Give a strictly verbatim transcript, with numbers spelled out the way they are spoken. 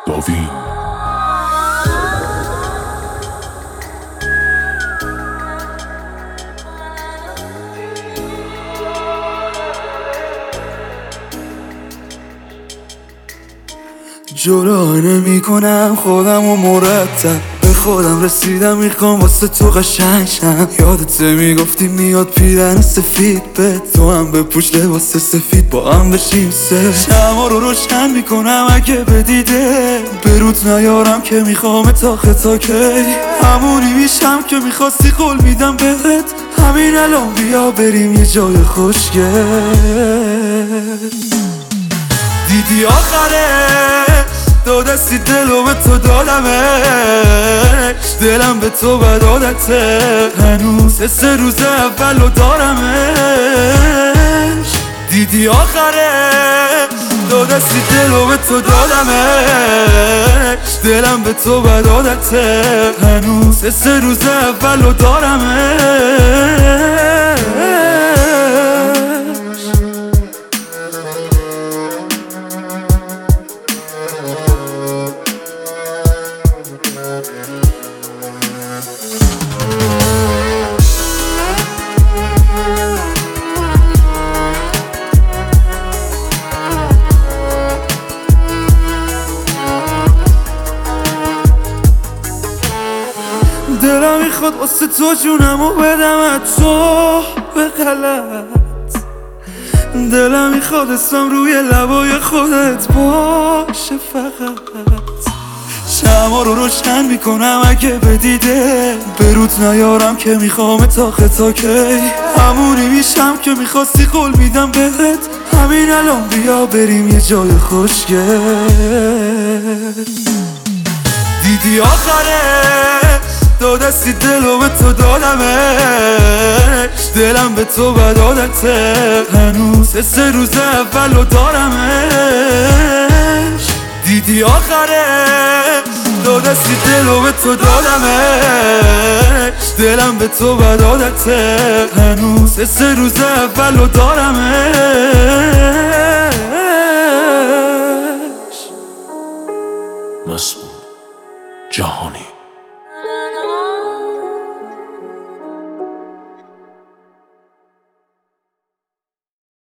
گاوین. جلو نمی کنم خودم و مرتب به خودم رسیدم، میخوام واسه تو قشنگ شم. یادت میگفتی میاد پیرن سفید به تو هم بپوش لباس سفید با هم بشیم سه. شمع رو روشن میکنم اگه بدیده بروت نیارم که میخوام تا خطا کی. همونی میشم که میخواستی قول میدم بهت، همین الان بیا بریم یه جای خوشگل. دیدی آخرش دو دستی دلو به تو دادمش، دلم به تو بد عادته هنوز سه روز اولو دارمش. دیدی آخرش دو دستی دلو به تو دادمش، دلم به تو بد عادته هنوز سه روز اولو دارمش. دلم میخواد واسه تو جونمو بدم تو به غلط، دلم میخواد اسم روی لبای خودت باشه فقط. شمع رو روشن میکنم اگه بدیده بروت نیارم که میخوام تا خطا کی. همونی میشم که میخواستی قول میدم بهت، همین الان بیا بریم یه جای خوشگل. دیدی آخرش دو دستی دلو به تو دادمش، دلم به تو بد عادته هنوز سه روز اولو دارمش. دیدی آخرش دو دستی دلو به تو دادمش، دلم به تو بد عادته هنوز سه روز اولو دارمش. مسعود جهانی.